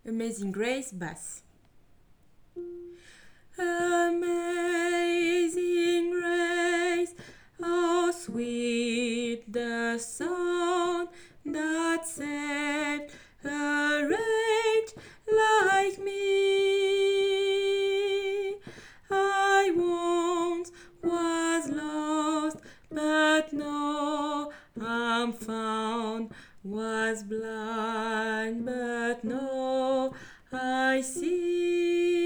Amazing Grace basse. Amazing grace, how sweet the sound that saved a wretch like me. I once was lost, but now I'm found, was blind, but now I see.